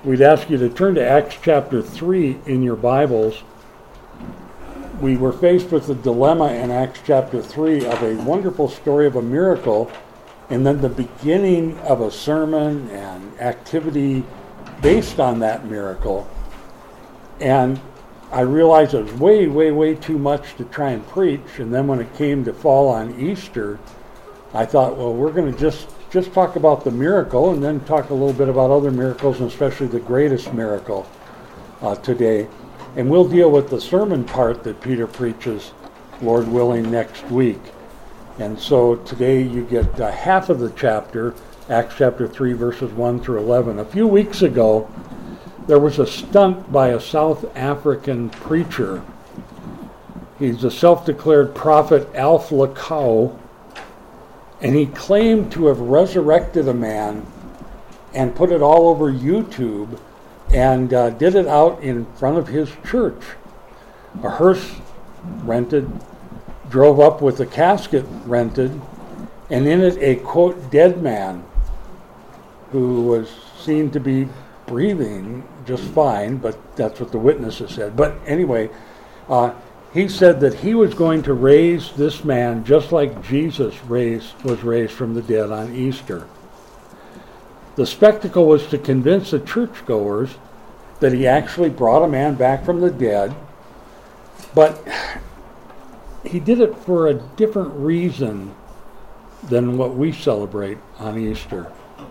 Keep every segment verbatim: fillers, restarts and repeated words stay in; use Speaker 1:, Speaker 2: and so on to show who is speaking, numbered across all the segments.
Speaker 1: we'd ask you to turn to Acts chapter three in your Bibles. We were faced with the dilemma in Acts chapter three of a wonderful story of a miracle, and then the beginning of a sermon and activity based on that miracle. And I realized it was way, way, way too much to try and preach. And then when it came to fall on Easter, I thought, well, we're going to just, just talk about the miracle and then talk a little bit about other miracles, and especially the greatest miracle uh, today. And we'll deal with the sermon part that Peter preaches, Lord willing, next week. And so today you get uh, half of the chapter, Acts chapter three, verses one through eleven. A few weeks ago, there was a stunt by a South African preacher. He's a self-declared prophet, Alf Lukau, and he claimed to have resurrected a man and put it all over YouTube and uh, did it out in front of his church. A hearse rented, drove up with a casket rented, and in it a, quote, dead man who was seen to be breathing just fine, but that's what the witnesses said. But anyway, uh, he said that he was going to raise this man just like Jesus raised, was raised from the dead on Easter. The spectacle was to convince the churchgoers that he actually brought a man back from the dead, but he did it for a different reason than what we celebrate on Easter.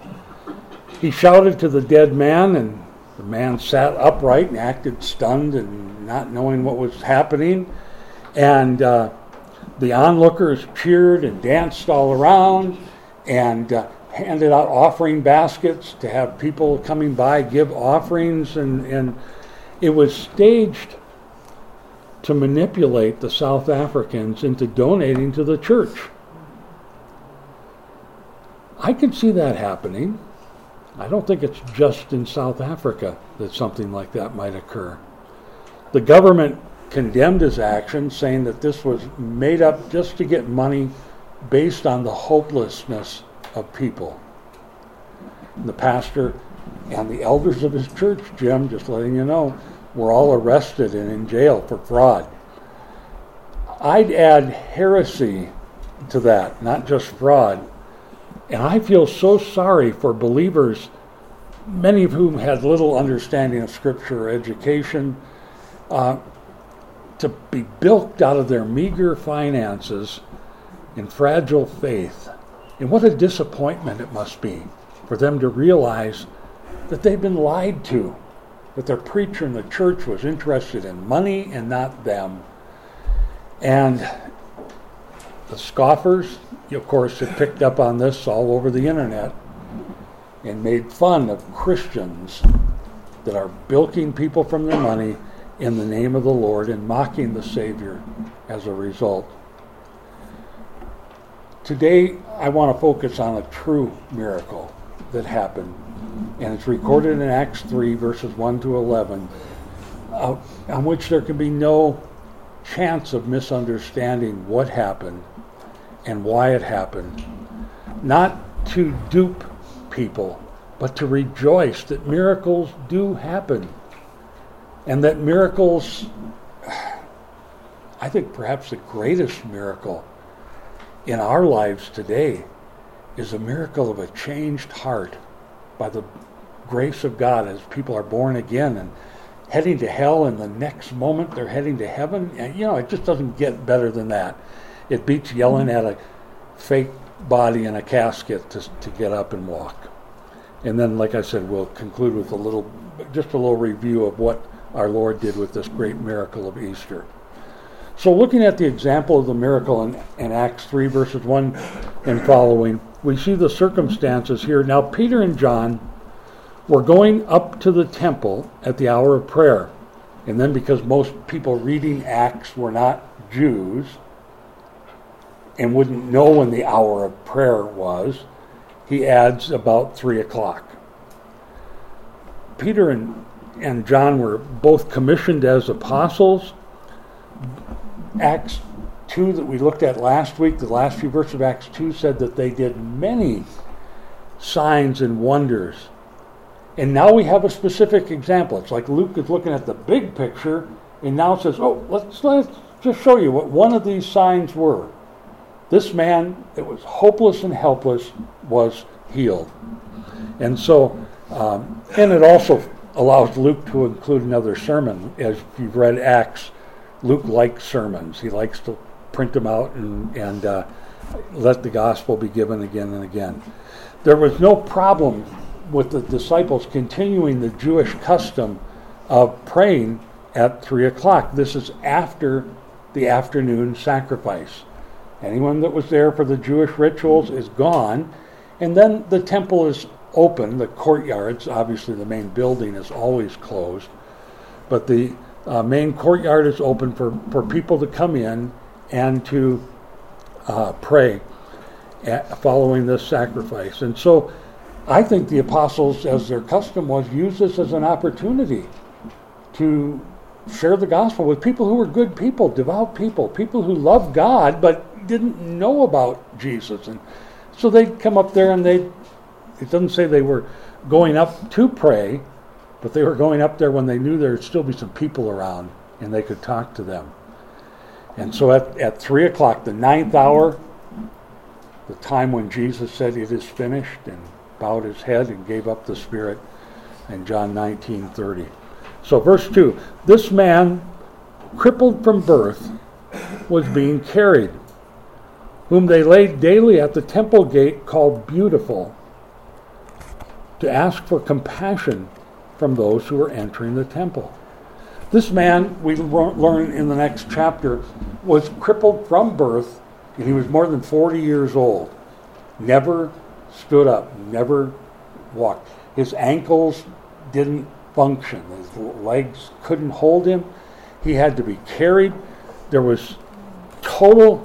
Speaker 1: He shouted to the dead man, and the man sat upright and acted stunned and not knowing what was happening. And uh, the onlookers cheered and danced all around and uh, handed out offering baskets to have people coming by give offerings. And, and it was staged to manipulate the South Africans into donating to the church. I can see that happening. I don't think it's just in South Africa that something like that might occur. The government condemned his actions, saying that this was made up just to get money based on the hopelessness of people. The pastor and the elders of his church, Jim, just letting you know, were all arrested and in jail for fraud. I'd add heresy to that, not just fraud. And I feel so sorry for believers, many of whom had little understanding of Scripture or education, uh, to be bilked out of their meager finances and fragile faith. And what a disappointment it must be for them to realize that they've been lied to, that their preacher in the church was interested in money and not them. And the scoffers, of course, have picked up on this all over the internet and made fun of Christians that are bilking people from their money in the name of the Lord and mocking the Savior as a result. Today, I want to focus on a true miracle that happened, and it's recorded in Acts three, verses one to eleven, uh, on which there can be no chance of misunderstanding what happened and why it happened. Not to dupe people, but to rejoice that miracles do happen. And that miracles, I think perhaps the greatest miracle in our lives today is a miracle of a changed heart by the grace of God as people are born again and heading to hell, and the next moment they're heading to heaven. And, you know, it just doesn't get better than that. It beats yelling at a fake body in a casket to, to get up and walk. And then, like I said, we'll conclude with a little, just a little review of what our Lord did with this great miracle of Easter. So looking at the example of the miracle in, in Acts three, verses one and following, we see the circumstances here. Now, Peter and John were going up to the temple at the hour of prayer. And then, because most people reading Acts were not Jews and wouldn't know when the hour of prayer was, he adds about three o'clock. Peter and, and John were both commissioned as apostles. Acts two that we looked at last week, the last few verses of Acts two, said that they did many signs and wonders And now we have a specific example. It's like Luke is looking at the big picture and now says, oh, let's, let's just show you what one of these signs were. This man that was hopeless and helpless was healed. And so, um, and it also allows Luke to include another sermon. As you've read Acts, Luke likes sermons. He likes to print them out and, and uh, let the gospel be given again and again. There was no problem with the disciples continuing the Jewish custom of praying at three o'clock. This is after the afternoon sacrifice. Anyone that was there for the Jewish rituals is gone, and then the temple is open. The courtyards, obviously the main building is always closed, but the uh, main courtyard is open for, for people to come in and to uh, pray at, following this sacrifice. And so I think the apostles, as their custom was, used this as an opportunity to share the gospel with people who were good people, devout people, people who loved God but didn't know about Jesus. And so they'd come up there and they'd, it doesn't say they were going up to pray, but they were going up there when they knew there would still be some people around and they could talk to them. And so at, at three o'clock, the ninth hour, the time when Jesus said it is finished and bowed his head and gave up the spirit in John nineteen thirty. So verse two, this man, crippled from birth, was being carried, whom they laid daily at the temple gate called Beautiful, to ask for compassion from those who were entering the temple. This man, we learn in the next chapter, was crippled from birth, and he was more than forty years old. Never stood up, never walked. His ankles didn't function. His legs couldn't hold him. He had to be carried. There was total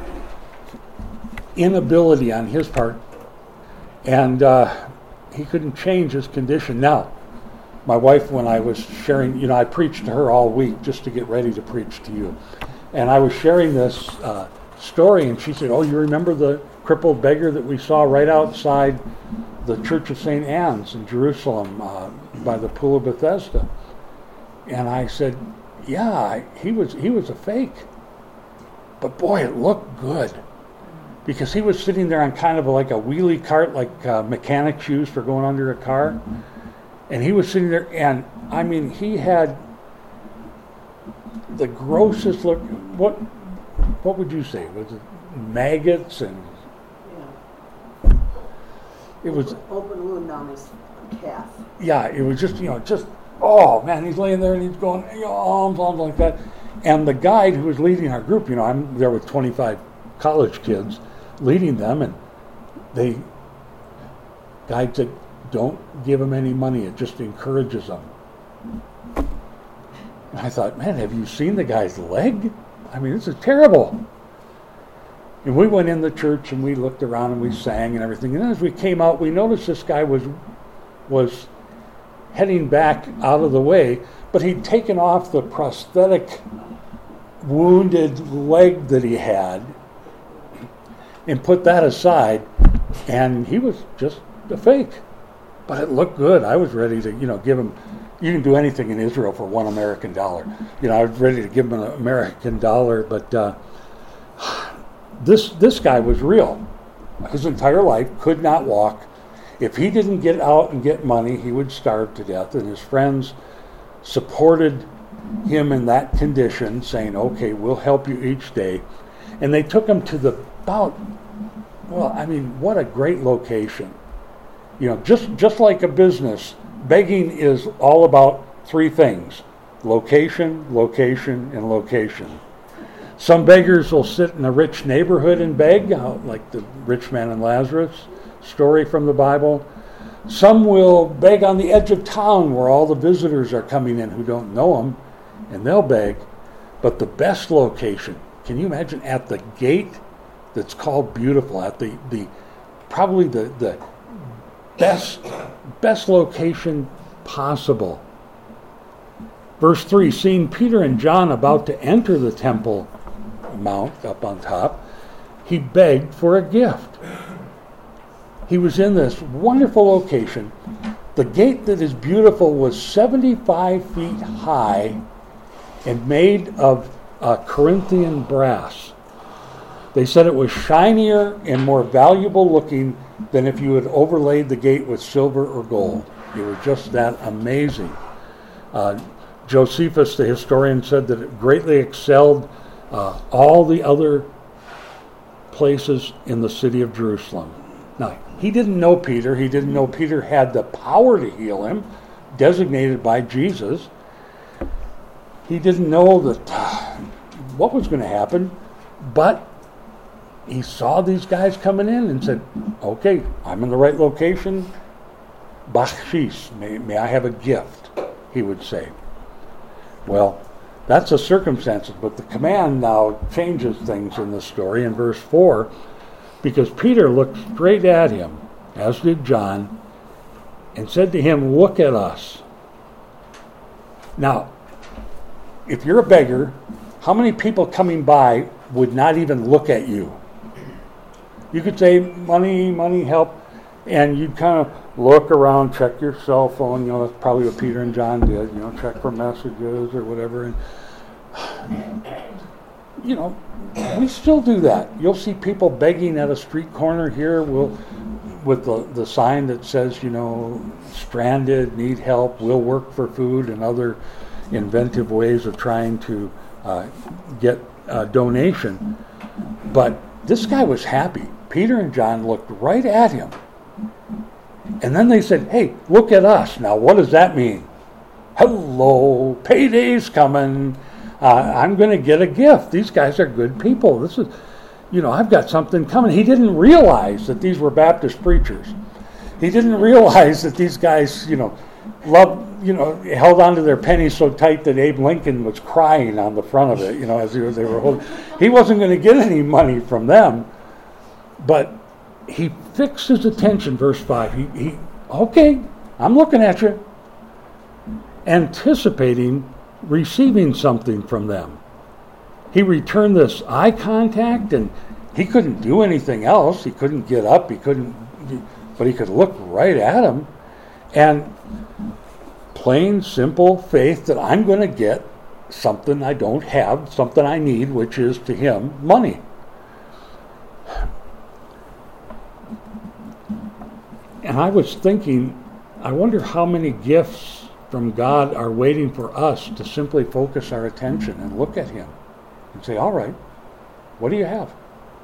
Speaker 1: inability on his part, and uh, he couldn't change his condition. Now, my wife, when I was sharing, you know, I preached to her all week just to get ready to preach to you. And I was sharing this uh, story, and she said, oh, you remember the crippled beggar that we saw right outside the Church of Saint Anne's in Jerusalem uh, by the Pool of Bethesda? And I said, yeah, he was he was a fake. But boy, it looked good. Because he was sitting there on kind of like a wheelie cart, like uh, mechanics use for going under a car. And he was sitting there, and I mean, he had the grossest look. What what would you say? Was it maggots and?
Speaker 2: Yeah.
Speaker 1: It was
Speaker 2: open wound on his calf.
Speaker 1: Yeah, it was just you know just oh man, he's laying there and he's going you know, arms arms like that, and the guide who was leading our group, you know, I'm there with twenty-five college kids, leading them, and they guide said, don't give them any money. It just encourages them. And I thought, man, have you seen the guy's leg? I mean, this is terrible. And we went in the church and we looked around and we sang and everything. And as we came out, we noticed this guy was was heading back out of the way, but he'd taken off the prosthetic wounded leg that he had and put that aside, and he was just a fake. But it looked good. I was ready to, you know, give him, you can do anything in Israel for one American dollar. You know, I was ready to give him an American dollar, but uh, this this guy was real. His entire life could not walk. If he didn't get out and get money, he would starve to death. And his friends supported him in that condition, saying, okay, we'll help you each day. And they took him to the about, well, I mean, what a great location. You know, just, just like a business, begging is all about three things: location, location, and location. Some beggars will sit in a rich neighborhood and beg, like the rich man and Lazarus story from the Bible. Some will beg on the edge of town where all the visitors are coming in who don't know them, and they'll beg. But the best location, can you imagine, at the gate that's called Beautiful, at the, the probably the, the best best location possible. Verse three, seeing Peter and John about to enter the temple mount up on top, he begged for a gift. He was in this wonderful location The gate that is beautiful was seventy-five feet high and made of uh, Corinthian brass. They said it was shinier and more valuable looking than if you had overlaid the gate with silver or gold. It was just that amazing. Uh, Josephus, the historian, said that it greatly excelled uh, all the other places in the city of Jerusalem. Now, he didn't know Peter. He didn't know Peter had the power to heal him, designated by Jesus. He didn't know that uh, what was going to happen, but he saw these guys coming in and said, okay, I'm in the right location. Bakshish, may, may I have a gift, he would say. Well, that's the circumstances, but the command now changes things in the story in verse four, because Peter looked straight at him, as did John, and said to him, look at us. Now, if you're a beggar, how many people coming by would not even look at you? You could say, money, money, help, and you'd kind of look around, check your cell phone. You know, that's probably what Peter and John did. You know, check for messages or whatever. And, you know, we still do that. You'll see people begging at a street corner here we'll, with the, the sign that says, you know, stranded, need help, will work for food, and other inventive ways of trying to uh, get a donation. But this guy was happy. Peter and John looked right at him. And then they said, hey, look at us. Now, what does that mean? Hello, payday's coming. Uh, I'm going to get a gift. These guys are good people. This is, you know, I've got something coming. He didn't realize that these were Baptist preachers. He didn't realize that these guys, you know, loved, you know, held onto their pennies so tight that Abe Lincoln was crying on the front of it, you know, as they were, they were holding. He wasn't going to get any money from them, but he fixed his attention, verse five. He, he, okay, I'm looking at you, anticipating receiving something from them. He returned this eye contact, and he couldn't do anything else. He couldn't get up. He couldn't, but he could look right at him, and plain, simple faith that I'm going to get something I don't have, something I need, which is to him money. And I was thinking, I wonder how many gifts from God are waiting for us to simply focus our attention and look at him and say, all right, what do you have?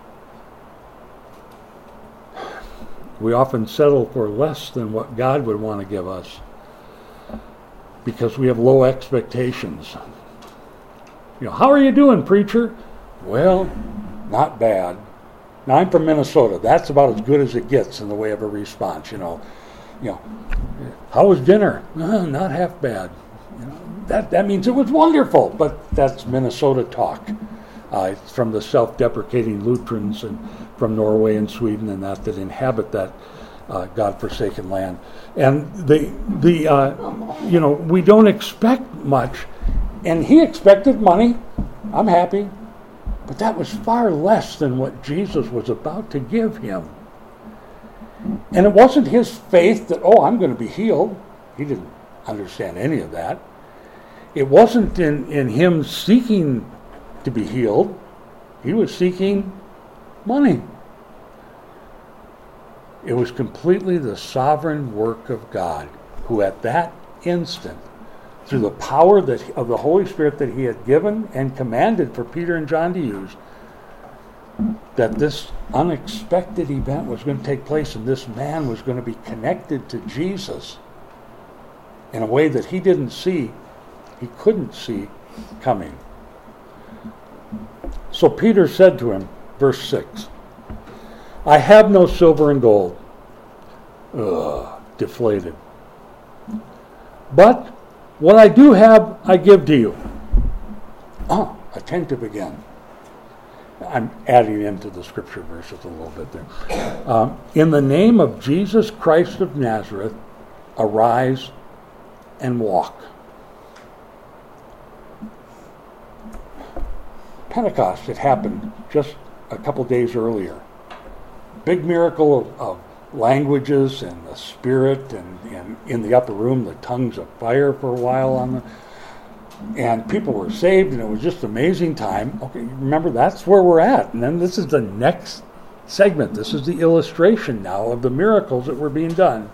Speaker 1: We often settle for less than what God would want to give us because we have low expectations. You know, how are you doing, preacher? Well, not bad. Now, I'm from Minnesota. That's about as good as it gets in the way of a response, you know. You know, how was dinner? Uh, not half bad. You know, that, that means it was wonderful, but that's Minnesota talk. Uh, it's from the self-deprecating Lutherans and from Norway and Sweden and that that inhabit that uh, God-forsaken land. And the, the uh, you know, we don't expect much. And he expected money. I'm happy. But that was far less than what Jesus was about to give him. And it wasn't his faith that, oh, I'm going to be healed. He didn't understand any of that. It wasn't in, in him seeking to be healed. He was seeking money. It was completely the sovereign work of God, who at that instant, through the power that of the Holy Spirit that he had given and commanded for Peter and John to use, that this unexpected event was going to take place and this man was going to be connected to Jesus in a way that he didn't see, he couldn't see coming. So Peter said to him, verse six, I have no silver and gold. Ugh, deflated. But what I do have, I give to you. Oh, attentive again. I'm adding into the scripture verses a little bit there. Um, in the name of Jesus Christ of Nazareth, arise and walk. Pentecost had happened just a couple days earlier. Big miracle of, of languages and the spirit, and, and in the upper room the tongues of fire for a while on the, and people were saved, and it was just an amazing time. Okay, remember, that's where we're at. And then this is the next segment. This is the illustration now of the miracles that were being done.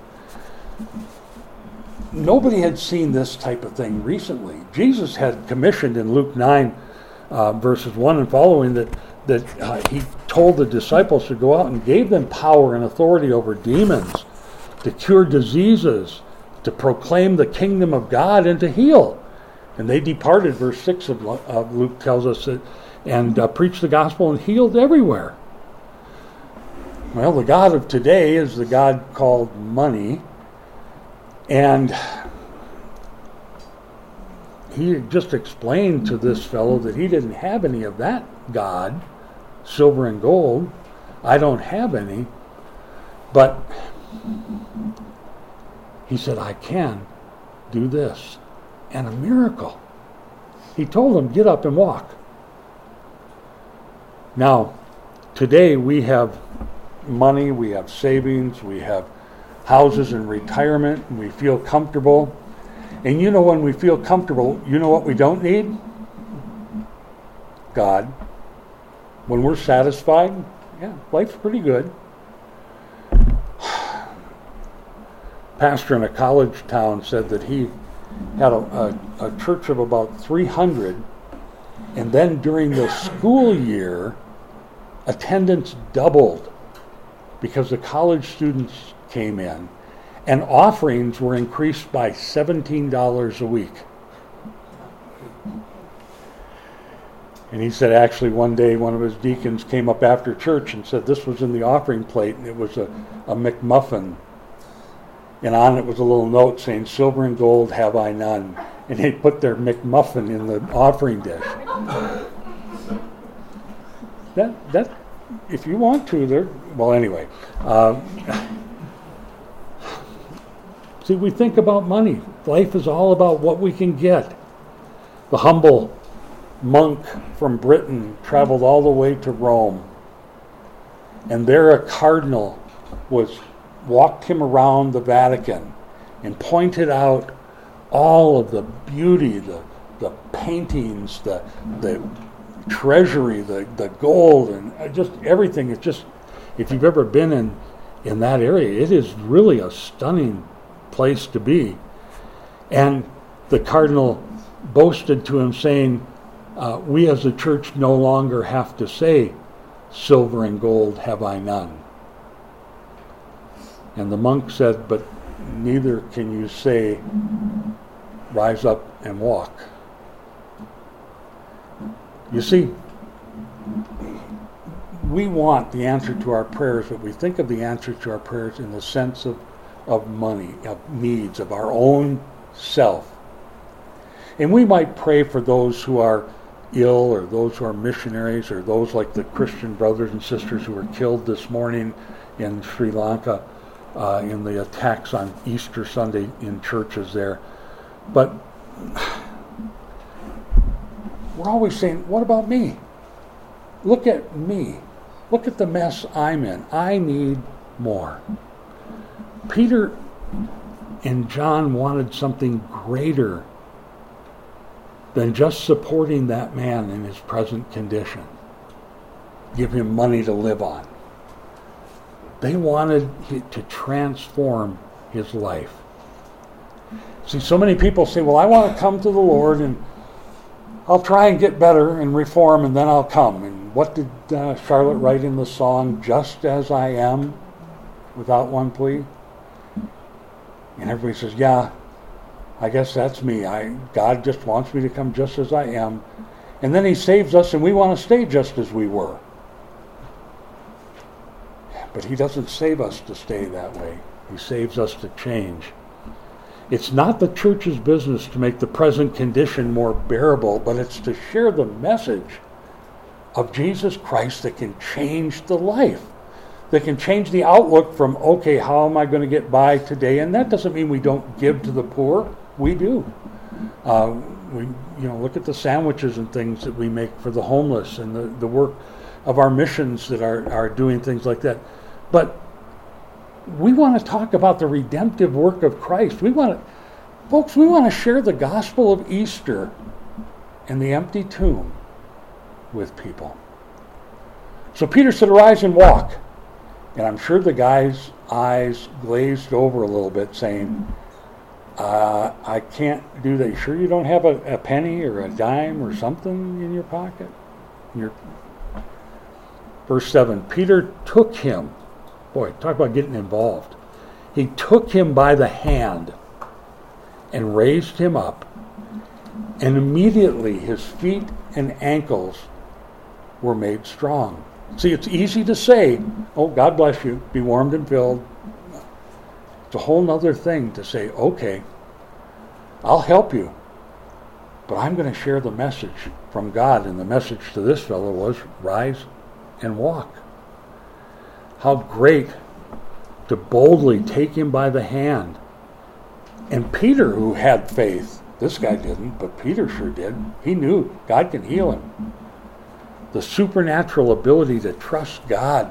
Speaker 1: Nobody had seen this type of thing recently. Jesus had commissioned in Luke nine, uh, verses one and following, that, that uh, he told the disciples to go out and gave them power and authority over demons, to cure diseases, to proclaim the kingdom of God, and to heal. And they departed, verse six of, of Luke tells us, that, and uh, preached the gospel and healed everywhere. Well, the God of today is the God called money. And he just explained to this fellow that he didn't have any of that God, silver and gold. I don't have any. But he said, I can do this. And a miracle. He told him, get up and walk. Now, today we have money, we have savings, we have houses and retirement, and we feel comfortable. And you know, when we feel comfortable, you know what we don't need? God. When we're satisfied, yeah, life's pretty good. Pastor in a college town said that he had a, a, a church of about three hundred, and then during the school year, attendance doubled because the college students came in, and offerings were increased by seventeen dollars a week. And he said actually one day one of his deacons came up after church and said this was in the offering plate, and it was a, a McMuffin. And on it was a little note saying, silver and gold have I none. And they put their McMuffin in the offering dish. That, that, if you want to, there. Well, anyway. Uh, see, we think about money. Life is all about what we can get. The humble monk from Britain traveled all the way to Rome. And there a cardinal was walked him around the Vatican and pointed out all of the beauty, the the paintings, the the treasury, the, the gold, and just everything. It's just, if you've ever been in, in that area, it is really a stunning place to be. And the cardinal boasted to him, saying, uh, we as a church no longer have to say, silver and gold have I none. And the monk said, but neither can you say, rise up and walk. You see, we want the answer to our prayers, but we think of the answer to our prayers in the sense of, of money, of needs, of our own self. And we might pray for those who are ill, or those who are missionaries, or those like the Christian brothers and sisters who were killed this morning in Sri Lanka. Uh, in the attacks on Easter Sunday in churches there. But we're always saying, what about me? Look at me. Look at the mess I'm in. I need more. Peter and John wanted something greater than just supporting that man in his present condition. Give him money to live on. They wanted to transform his life. See, so many people say, well, I want to come to the Lord, and I'll try and get better and reform, and then I'll come. And what did uh, Charlotte write in the song, just as I am, without one plea? And everybody says, yeah, I guess that's me. I God just wants me to come just as I am. And then he saves us, and we want to stay just as we were. But he doesn't save us to stay that way. He saves us to change. It's not the church's business to make the present condition more bearable, but it's to share the message of Jesus Christ that can change the life, that can change the outlook from, okay, how am I going to get by today? And that doesn't mean we don't give to the poor. We do. Uh, we, you know, look at the sandwiches and things that we make for the homeless, and the, the work of our missions that are, are doing things like that. But we want to talk about the redemptive work of Christ. We want to, folks, we want to share the gospel of Easter and the empty tomb with people. So Peter said, "Arise and walk." And I'm sure the guy's eyes glazed over a little bit, saying, uh, I can't do that. You sure you don't have a, a penny or a dime or something in your pocket? In your... Verse seven, Peter took him. Boy, talk about getting involved. He took him by the hand and raised him up. And immediately his feet and ankles were made strong. See, it's easy to say, oh, God bless you, be warmed and filled. It's a whole other thing to say, okay, I'll help you, but I'm going to share the message from God. And the message to this fellow was, rise and walk. How great to boldly take him by the hand. And Peter, who had faith, this guy didn't, but Peter sure did. He knew God can heal him. The supernatural ability to trust God,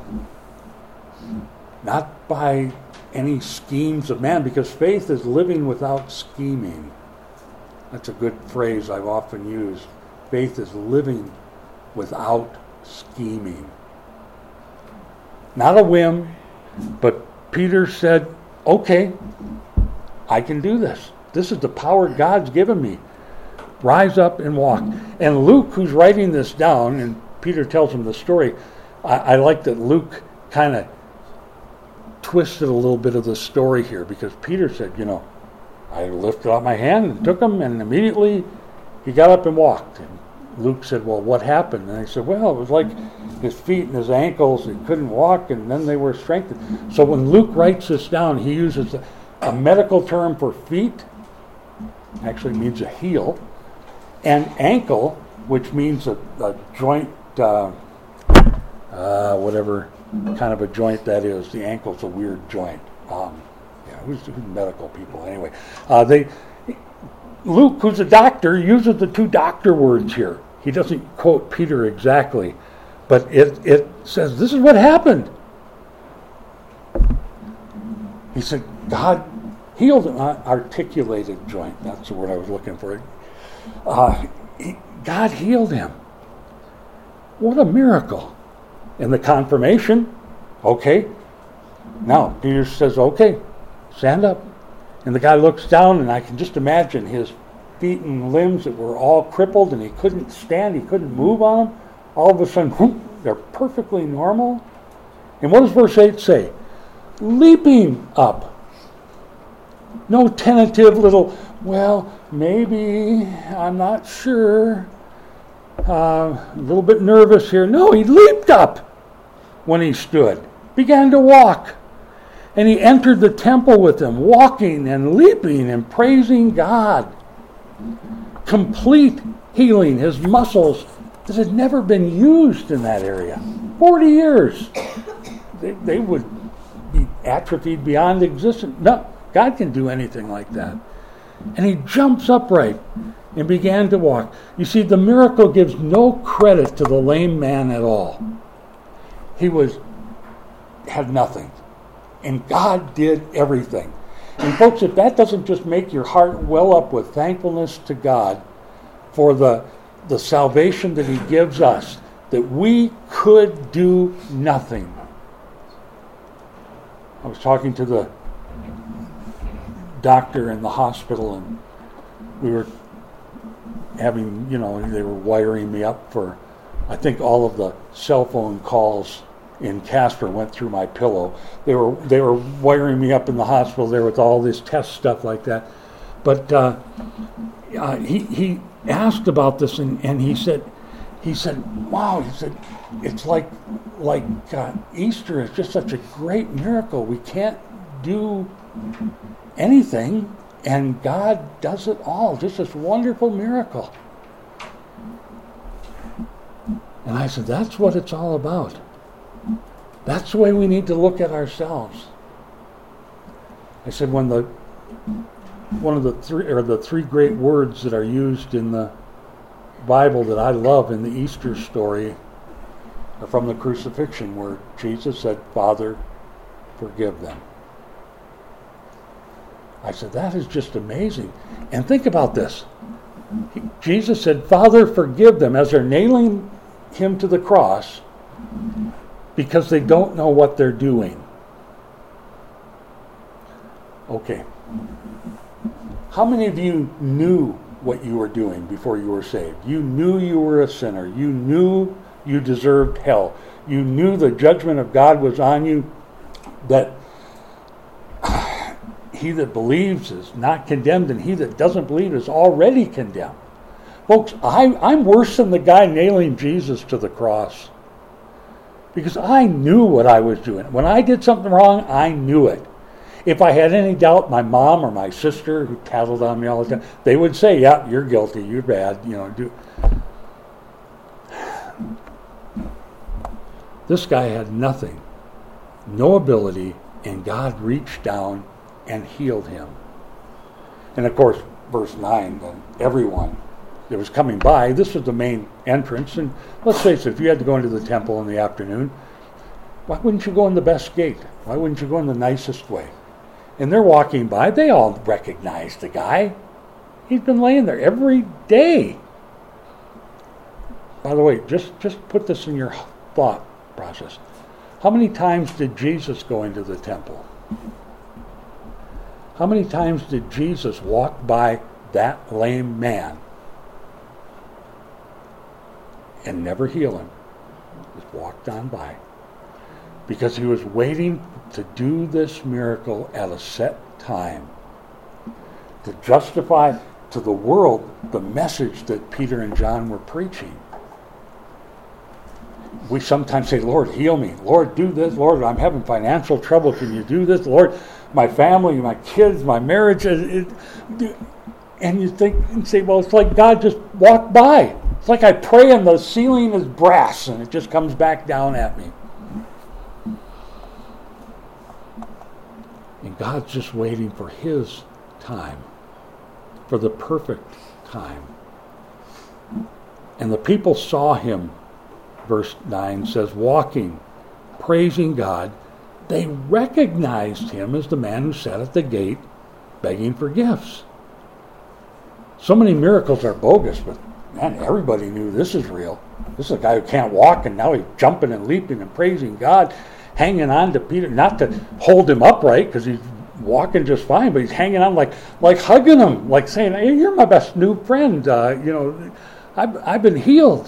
Speaker 1: not by any schemes of man, because faith is living without scheming. That's a good phrase I've often used. Faith is living without scheming. Not a whim, but Peter said, okay, I can do this. This is the power God's given me. Rise up and walk. And Luke, who's writing this down, and Peter tells him the story, I, I like that Luke kind of twisted a little bit of the story here, because Peter said, you know, I lifted out my hand and took him, and immediately he got up and walked. And Luke said, well, what happened? And I said, well, it was like his feet and his ankles, he couldn't walk, and then they were strengthened. So when Luke writes this down, he uses a, a medical term for feet, actually means a heel, and ankle, which means a, a joint, uh, uh, whatever kind of a joint that is. The ankle's a weird joint. Um, yeah, who's, who's medical people anyway? Uh, they Luke, who's a doctor, uses the two doctor words here. He doesn't quote Peter exactly, but it, it says, this is what happened. He said, God healed an articulated joint. That's the word I was looking for. Uh, he, God healed him. What a miracle. And the confirmation, okay. Now, Peter says, okay, stand up. And the guy looks down, and I can just imagine his feet and limbs that were all crippled, and he couldn't stand, he couldn't move on them. All of a sudden, whoop, they're perfectly normal. And what does verse eight say? Leaping up. No tentative little, well, maybe, I'm not sure, uh, a little bit nervous here. No, he leaped up when he stood, began to walk. And he entered the temple with them, walking and leaping and praising God. Complete healing. His muscles that had never been used in that area. Forty years. They, they would be atrophied beyond existence. No, God can do anything like that. And he jumps upright and began to walk. You see, the miracle gives no credit to the lame man at all. He was had nothing. And God did everything. And folks, if that doesn't just make your heart well up with thankfulness to God for the, the salvation that he gives us, that we could do nothing. I was talking to the doctor in the hospital, and we were having, you know, they were wiring me up for, I think all of the cell phone calls in Casper went through my pillow. They were they were wiring me up in the hospital there with all this test stuff like that. But uh, uh, he he asked about this, and, and he said he said, wow, he said, it's like like uh, Easter is just such a great miracle. We can't do anything, and God does it all. Just this wonderful miracle. And I said, that's what it's all about. That's the way we need to look at ourselves. I said, when the one of the three or the three great words that are used in the Bible that I love in the Easter story are from the crucifixion, where Jesus said, Father, forgive them. I said, that is just amazing. And think about this. He, Jesus said, Father, forgive them, as they're nailing him to the cross, because they don't know what they're doing. Okay. How many of you knew what you were doing before you were saved? You knew you were a sinner. You knew you deserved hell. You knew the judgment of God was on you, that he that believes is not condemned, and he that doesn't believe is already condemned. Folks, I, I'm worse than the guy nailing Jesus to the cross, because I knew what I was doing. When I did something wrong, I knew it. If I had any doubt, my mom or my sister, who tattled on me all the time, they would say, yeah, you're guilty, you're bad, you know. Do. This guy had nothing, no ability, and God reached down and healed him. And of course, verse nine, then everyone that was coming by, this was the main entrance, and let's face it, if you had to go into the temple in the afternoon, why wouldn't you go in the best gate? Why wouldn't you go in the nicest way? And they're walking by, they all recognize the guy. He's been laying there every day. By the way, just, just put this in your thought process. How many times did Jesus go into the temple? How many times did Jesus walk by that lame man and never heal him? Just walked on by. Because he was waiting to do this miracle at a set time, to justify to the world the message that Peter and John were preaching. We sometimes say, Lord, heal me. Lord, do this. Lord, I'm having financial trouble. Can you do this? Lord, my family, my kids, my marriage. It, it, and you think and say, well, it's like God just walked by. It's like I pray and the ceiling is brass and it just comes back down at me. And God's just waiting for his time, for the perfect time. And the people saw him, verse nine says, walking, praising God. They recognized him as the man who sat at the gate begging for gifts. So many miracles are bogus, but man, everybody knew this is real. This is a guy who can't walk, and now he's jumping and leaping and praising God, hanging on to Peter, not to hold him upright because he's walking just fine, but he's hanging on like like hugging him, like saying, hey, you're my best new friend. Uh, you know, I've, I've been healed.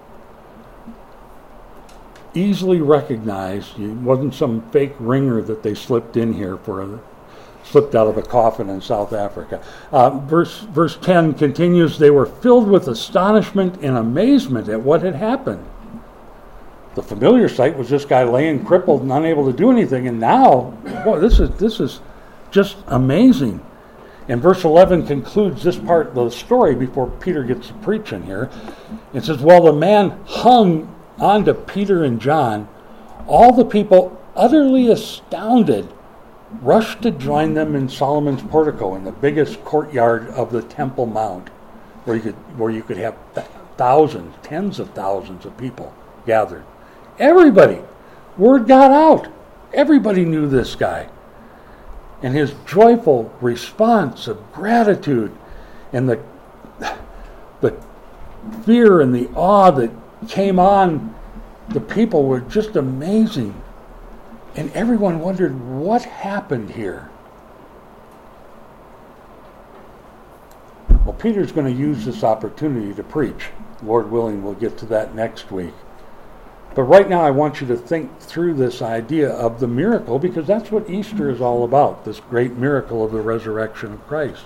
Speaker 1: Easily recognized. It wasn't some fake ringer that they slipped in here for a, slipped out of a coffin in South Africa. Uh, verse verse ten continues, they were filled with astonishment and amazement at what had happened. The familiar sight was this guy laying crippled and unable to do anything, and now, boy, this is this is just amazing. And verse eleven concludes this part of the story before Peter gets to preaching here. It says, while the man hung onto Peter and John, all the people, utterly astounded, rushed to join them in Solomon's portico, in the biggest courtyard of the Temple Mount, where you could where you could have th- thousands, tens of thousands of people gathered. Everybody, word got out. Everybody knew this guy. And his joyful response of gratitude and the the fear and the awe that came on the people were just amazing. And everyone wondered what happened here. Well, Peter's going to use this opportunity to preach. Lord willing, we'll get to that next week. But right now I want you to think through this idea of the miracle, because that's what Easter is all about, this great miracle of the resurrection of Christ.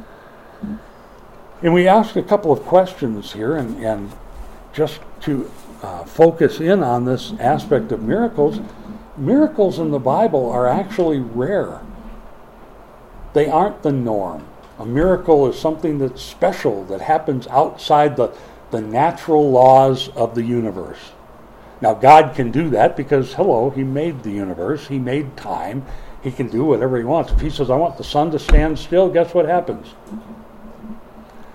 Speaker 1: And we ask a couple of questions here, and, and just to uh, focus in on this aspect of miracles, miracles in the Bible are actually rare. They aren't the norm. A miracle is something that's special, that happens outside the, the natural laws of the universe. Now, God can do that because, hello, he made the universe. He made time. He can do whatever he wants. If he says, I want the sun to stand still, guess what happens?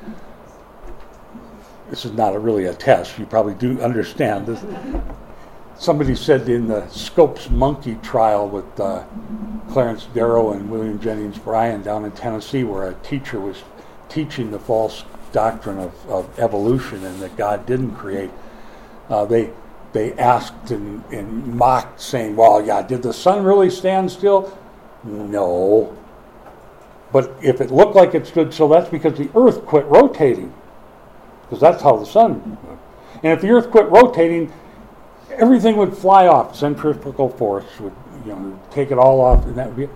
Speaker 1: This is not a really a test. You probably do understand this. somebody said in the Scopes Monkey trial with uh, Clarence Darrow and William Jennings Bryan down in Tennessee, where a teacher was teaching the false doctrine of, of evolution and that God didn't create, uh, they they asked and, and mocked, saying, well, yeah, did the sun really stand still? No. But if it looked like it stood still, that's because the earth quit rotating, because that's how the sun moved. And if the earth quit rotating, everything would fly off. Centrifugal force would, you know, take it all off, and that would be it.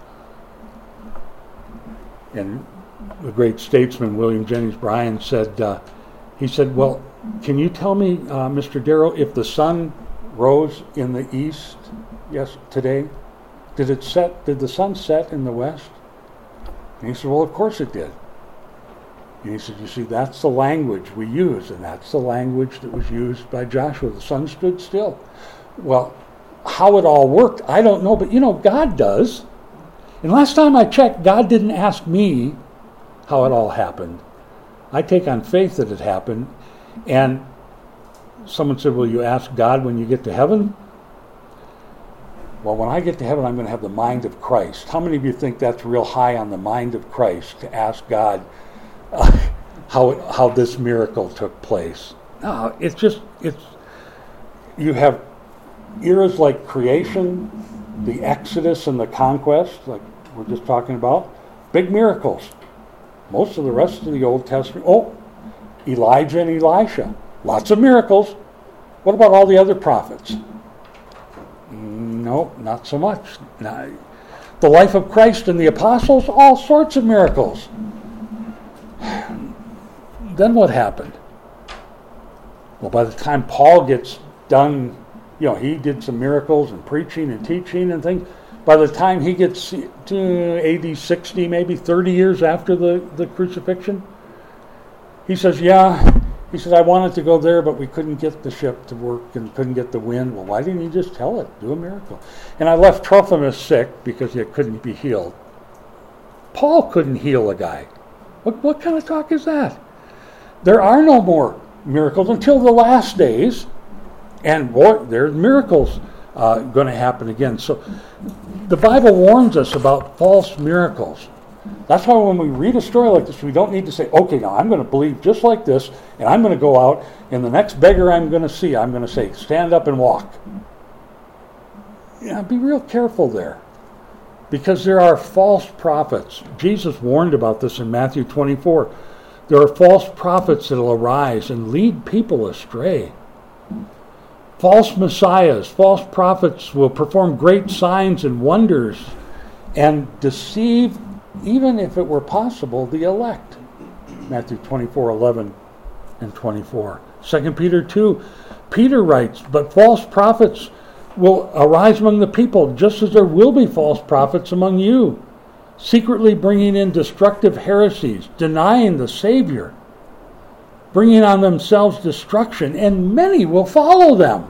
Speaker 1: And the great statesman William Jennings Bryan said, uh, he said, well, can you tell me, uh, Mister Darrow, if the sun rose in the east, yes, today, did it set? Did the sun set in the west? And he said, well, of course it did. And he said, you see, that's the language we use, and that's the language that was used by Joshua. The sun stood still. Well, how it all worked, I don't know, but you know, God does. And last time I checked, God didn't ask me how it all happened. I take on faith that it happened. And someone said, will you ask God when you get to heaven? Well, when I get to heaven, I'm going to have the mind of Christ. How many of you think that's real high on the mind of Christ, to ask God uh, how how this miracle took place? No, it's just, it's, you have eras like creation, the Exodus and the conquest, like we're just talking about, big miracles. Most of the rest of the Old Testament, oh, Elijah and Elisha, lots of miracles. What about all the other prophets? No, not so much. Now, the life of Christ and the apostles, all sorts of miracles. Then what happened? Well, by the time Paul gets done, you know, he did some miracles and preaching and teaching and things. By the time he gets to A D sixty, maybe thirty years after the, the crucifixion, he says, yeah, he said, I wanted to go there, but we couldn't get the ship to work and couldn't get the wind. Well, why didn't you just tell it? Do a miracle. And I left Trophimus sick because he couldn't be healed. Paul couldn't heal a guy. What, what kind of talk is that? There are no more miracles until the last days. And boy, there's miracles uh, going to happen again. So the Bible warns us about false miracles. That's why when we read a story like this, we don't need to say, okay, now I'm going to believe just like this, and I'm going to go out, and the next beggar I'm going to see, I'm going to say, stand up and walk. Yeah, be real careful there. Because there are false prophets. Jesus warned about this in Matthew twenty-four. There are false prophets that will arise and lead people astray. False messiahs, false prophets will perform great signs and wonders and deceive, even if it were possible, the elect. Matthew twenty-four, eleven and twenty-four. Second Peter two, Peter writes, but false prophets will arise among the people, just as there will be false prophets among you, secretly bringing in destructive heresies, denying the Savior, bringing on themselves destruction, and many will follow them.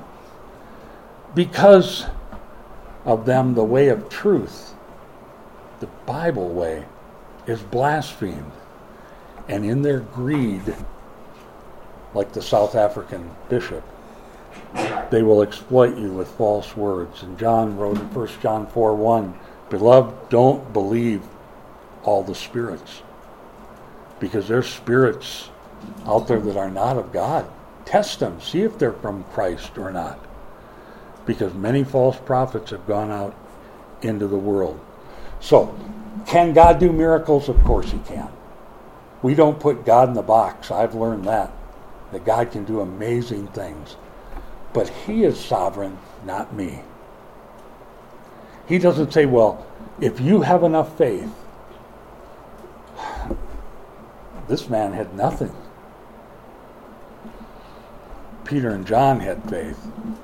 Speaker 1: Because of them, the way of truth, the Bible way, is blasphemed. And in their greed, like the South African bishop, they will exploit you with false words. And John wrote in First John four one, beloved, don't believe all the spirits, because there's spirits out there that are not of God. Test them, see if they're from Christ or not, because many false prophets have gone out into the world. So, can God do miracles? Of course he can. We don't put God in the box. I've learned that, that God can do amazing things. But he is sovereign, not me. He doesn't say, well, if you have enough faith. This man had nothing. Peter and John had faith.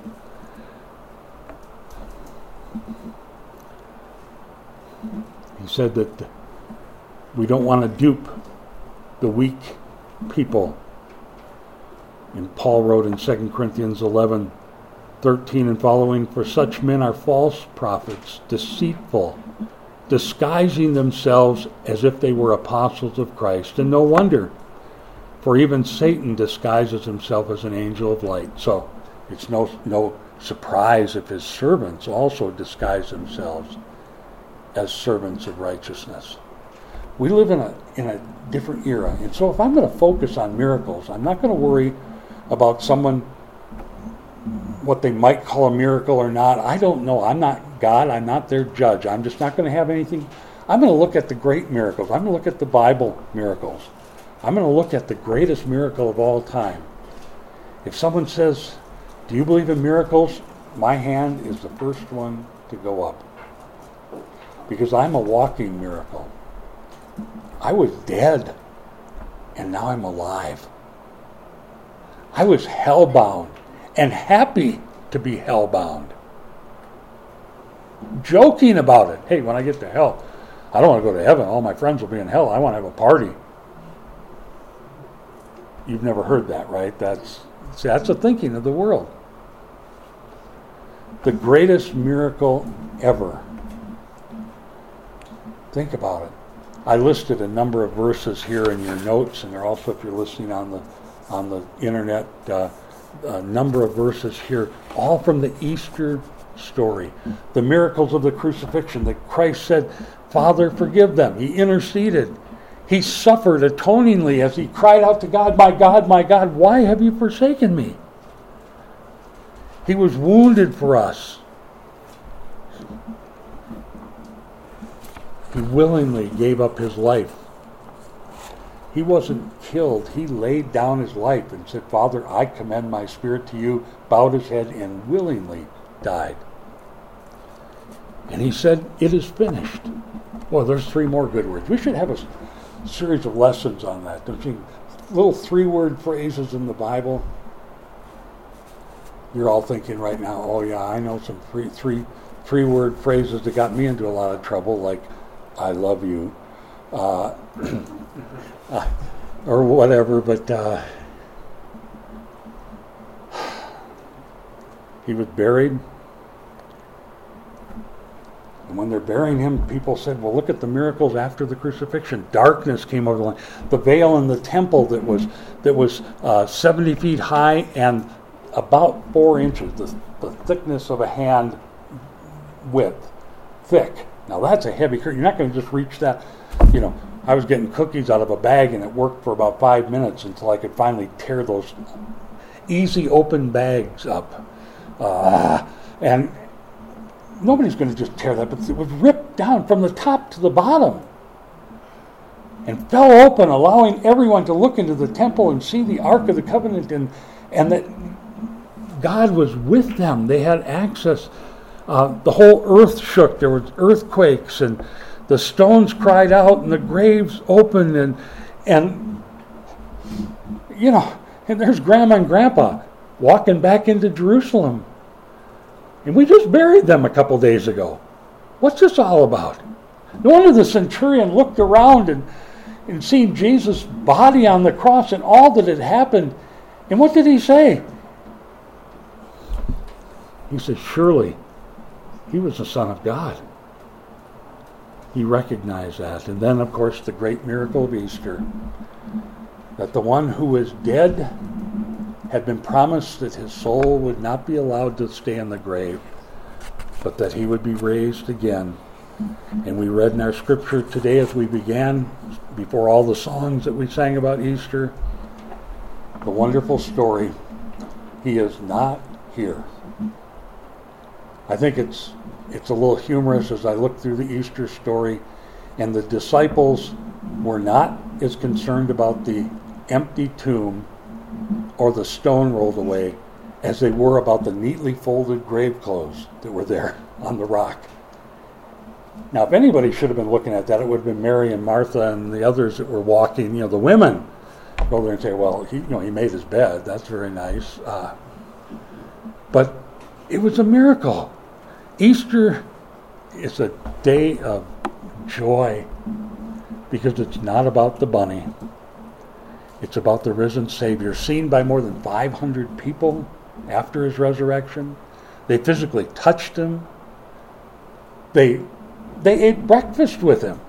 Speaker 1: He said that we don't want to dupe the weak people. And Paul wrote in Second Corinthians eleven, thirteen and following, for such men are false prophets, deceitful, disguising themselves as if they were apostles of Christ. And no wonder, for even Satan disguises himself as an angel of light. So it's no no surprised if his servants also disguise themselves as servants of righteousness. We live in a in a different era. And so if I'm going to focus on miracles, I'm not going to worry about someone, what they might call a miracle or not. I don't know. I'm not God. I'm not their judge. I'm just not going to have anything. I'm going to look at the great miracles. I'm going to look at the Bible miracles. I'm going to look at the greatest miracle of all time. If someone says, do you believe in miracles? My hand is the first one to go up. Because I'm a walking miracle. I was dead, and now I'm alive. I was hellbound, and happy to be hellbound. Joking about it. Hey, when I get to hell, I don't want to go to heaven. All my friends will be in hell. I want to have a party. You've never heard that, right? That's see, that's the thinking of the world. The greatest miracle ever. Think about it. I listed a number of verses here in your notes, and they're also, if you're listening on the on the internet, uh, a number of verses here, all from the Easter story. The miracles of the crucifixion that Christ said, Father, forgive them. He interceded. He suffered atoningly as he cried out to God, my God, my God, why have you forsaken me? He was wounded for us. He willingly gave up his life. He wasn't killed. He laid down his life and said, Father, I commend my spirit to you, bowed his head and willingly died. And he said, it is finished. Well, there's three more good words. We should have a series of lessons on that, don't you? Little three-word phrases in the Bible. You're all thinking right now, oh yeah, I know some three, three, three-word phrases that got me into a lot of trouble, like, I love you, uh, uh, or whatever, but uh, he was buried. And when they're burying him, people said, well, look at the miracles after the crucifixion. Darkness came over the land. The veil in the temple that was that was uh, seventy feet high and about four inches, the, the thickness of a hand width, thick. Now that's a heavy curtain. You're not going to just reach that. You know, I was getting cookies out of a bag, and it worked for about five minutes until I could finally tear those easy open bags up. Uh, and nobody's going to just tear that, but it was ripped down from the top to the bottom and fell open, allowing everyone to look into the temple and see the Ark of the Covenant, and, and that God was with them. They had access. Uh, the whole earth shook. There was earthquakes, and the stones cried out, and the graves opened, and and you know, and there's Grandma and Grandpa walking back into Jerusalem, and we just buried them a couple days ago. What's this all about? No wonder the centurion looked around and and seen Jesus' body on the cross and all that had happened, and what did he say? He said, surely he was the Son of God. He recognized that. And then, of course, the great miracle of Easter, that the one who was dead had been promised that his soul would not be allowed to stay in the grave, but that he would be raised again. And we read in our scripture today as we began, before all the songs that we sang about Easter, the wonderful story, he is not here. I think it's it's a little humorous as I look through the Easter story, and the disciples were not as concerned about the empty tomb or the stone rolled away as they were about the neatly folded grave clothes that were there on the rock. Now, if anybody should have been looking at that, it would have been Mary and Martha and the others that were walking. You know, the women go there and say, well, he, you know, he made his bed. That's very nice. Uh, but it was a miracle. Easter is a day of joy because it's not about the bunny. It's about the risen Savior, seen by more than five hundred people after his resurrection. They physically touched him. They they ate breakfast with him.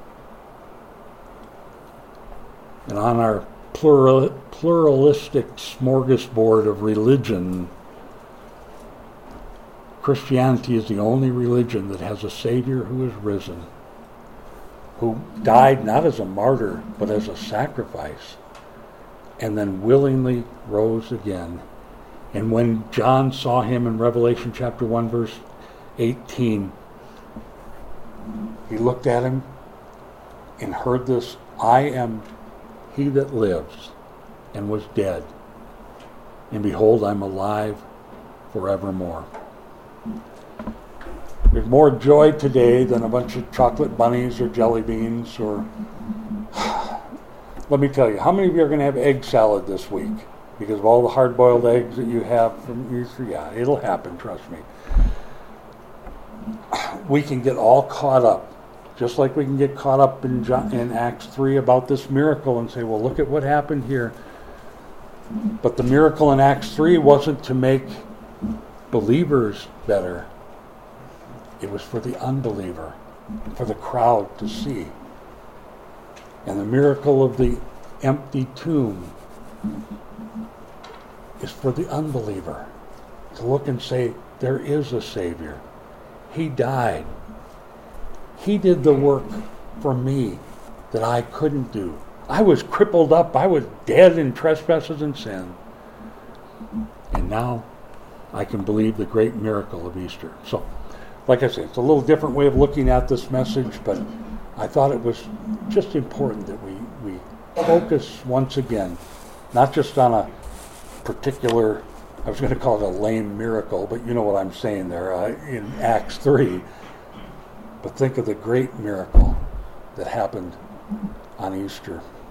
Speaker 1: And on our plural, pluralistic smorgasbord of religion, Christianity is the only religion that has a Savior who is risen, who died not as a martyr, but as a sacrifice, and then willingly rose again. And when John saw him in Revelation chapter one, verse eighteen, he looked at him and heard this, I am he that lives and was dead, and behold, I'm alive forevermore. There's more joy today than a bunch of chocolate bunnies or jelly beans or... Let me tell you, how many of you are going to have egg salad this week? Because of all the hard-boiled eggs that you have from Easter? Yeah, it'll happen, trust me. We can get all caught up, just like we can get caught up in, John, in Acts three about this miracle and say, well, look at what happened here. But the miracle in Acts three wasn't to make believers better. It was for the unbeliever, for the crowd to see. And the miracle of the empty tomb is for the unbeliever to look and say, there is a Savior. He died. He did the work for me that I couldn't do. I was crippled up. I was dead in trespasses and sin. And now I can believe the great miracle of Easter. So, like I said, it's a little different way of looking at this message, but I thought it was just important that we, we focus once again, not just on a particular, I was going to call it a lame miracle, but you know what I'm saying there, uh, in Acts three, but think of the great miracle that happened on Easter.